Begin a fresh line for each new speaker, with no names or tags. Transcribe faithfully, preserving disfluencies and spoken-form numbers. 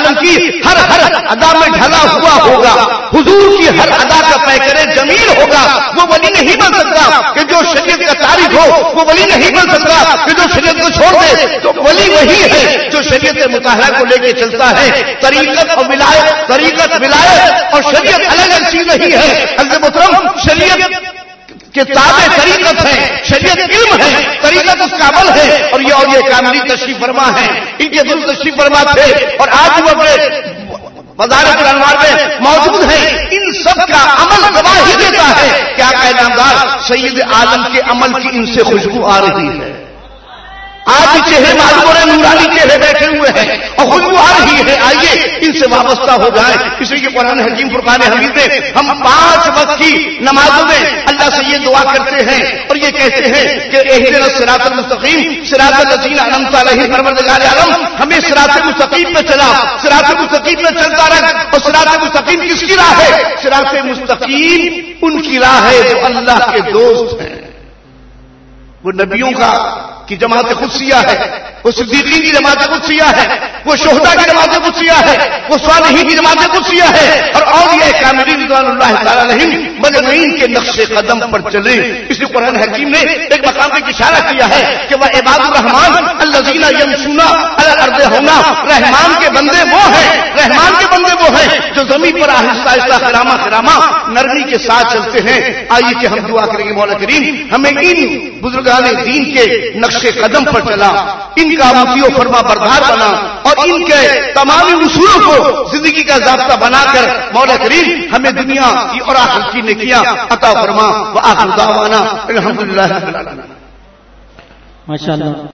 عالم کی ہر ہر ادا میں ڈھلا ہوا ہوگا، حضور کی ہر ادا کا پیکر جمیل ہوگا، وہ ولی نہیں بن سکتا کہ جو شریعت کا تاریخ ہو، وہ ولی نہیں بن سکتا کہ جو شریعت کو چھوڑ دے. تو ولی وہی ہے جو شریعت مطالعہ کو لے کے چلتا ہے. طریقت اور ولایت، طریقت ولایت اور شریعت الگ الگ چیز نہیں ہے. حضرت محترم شریعت کے تابع طریقت ہے، شریعت علم ہے، طریقت اس کا عمل ہے. اور یہ اور یہ کاملی تشریف فرما ہے، ان کے دل تشریف فرما تھے اور آج وہ اپنے وزارت الانوار میں موجود ہیں. ان سب کا عمل گواہی دیتا ہے کہ آقا نامدار سید عالم کے عمل کی ان سے خوشبو آ رہی ہے. آج چہرے معلوم اور نورانی چہرے بیٹھے ہوئے ہیں اور خوشبو آ رہی ہے. آئیے ان سے وابستہ ہو جائیں. اس لیے قرآن حکیم فرقان حمید میں ہم پانچ وقت کی نمازوں میں اللہ سے یہ دعا کرتے ہیں اور یہ کہتے ہیں کہ اہدنا الصراط المستقیم صراط الذین انعمت علیہم پروردگار عالم ہمیں صراط مستقیم پہ چلا، صراط مستقیم پہ چلتا رہ. اور صراط مستقیم کس کی راہ ہے؟ صراط مستقیم ان کی راہ ہے جو اللہ کے دوست ہیں. وہ نبیوں کا کی جماعت قدسیہ ہے، وہ صدیقین کی جماعت قدسیہ ہے، وہ شہداء کی جماعت قدسیہ ہے، وہ صالحین کی جماعت قدسیہ ہے. اور اولیاء کاملین رضوان اللہ تعالی علیہم مجمعین کے نقش قدم پر چلے. اس لیے قرآن حکیم نے ایک مقام پہ اشارہ کیا ہے کہ وہ عباد الرحمن الذین یمشون علی الارض ہونا. رحمان کے بندے وہ ہیں، رحمان کے بندے وہ ہیں جو زمین پر آہستہ آہستہ خرامہ خرامہ نرمی کے ساتھ چلتے ہیں. آئیے کہ ہم دعا کریں گے مولا کریم ہمیں ان بزرگان دین کے نقش کے قدم پر چلا، ان کا مطیع و فرما بردار بنا اور ان کے تمام اصولوں کو زندگی کا ضابطہ بنا کر مولا کریم ہمیں دنیا کی اور آخرت کی نیکیاں عطا فرما. وآخر دعوانا الحمدللہ رب العالمین.
ماشاءاللہ.